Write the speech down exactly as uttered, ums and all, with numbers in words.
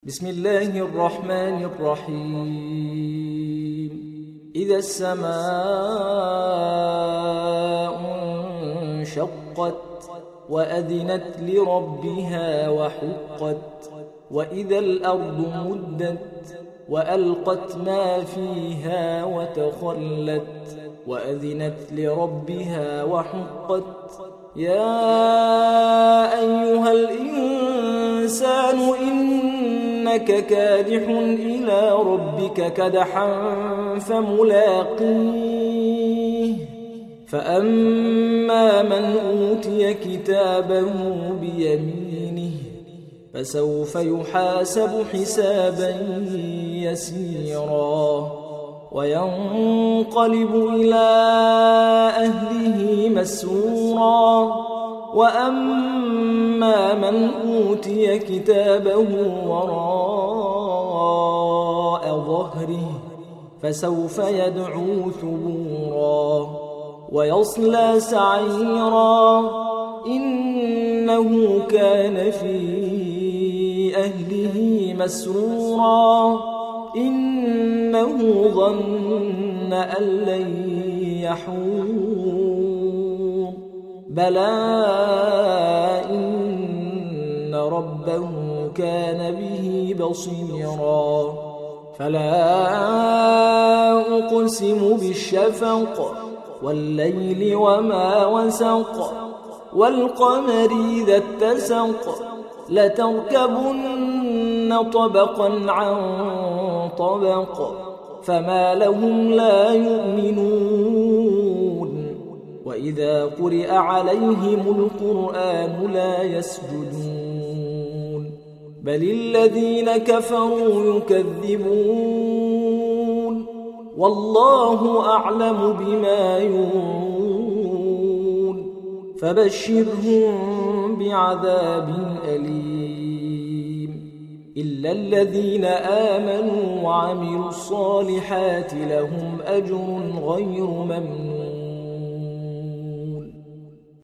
بسم الله الرحمن الرحيم. إذا السماء انشقت وأذنت لربها وحقت، وإذا الأرض مدت وألقت ما فيها وتخلت، وأذنت لربها وحقت. يا أيها الإنسان إنك كادح إلى ربك كدحا فملاقيه. فأما من أوتي كتابه بيمينه فسوف يحاسب حسابا يسيرا، وينقلب إلى أهله مسرورا. وأما من أوتي كتابه وراء ظهره فسوف يدعو ثبورا ويصلى سعيرا، إنه كان في أهله مسرورا، إنه ظن أن لن يحور. بلى إن ربه كان به بصيرا. فلا أقسم بالشفق والليل وما وسق، والقمر إذا اتسق، لتركبن طبقا عن طبق، فما لهم لا يؤمنون. وإذا قرئ عليهم القرآن لا يسجدون، بل الذين كفروا يكذبون، والله أعلم بما يوعون. فبشرهم بعذاب أليم، إلا الذين آمنوا وعملوا الصالحات لهم أجر غير ممنون.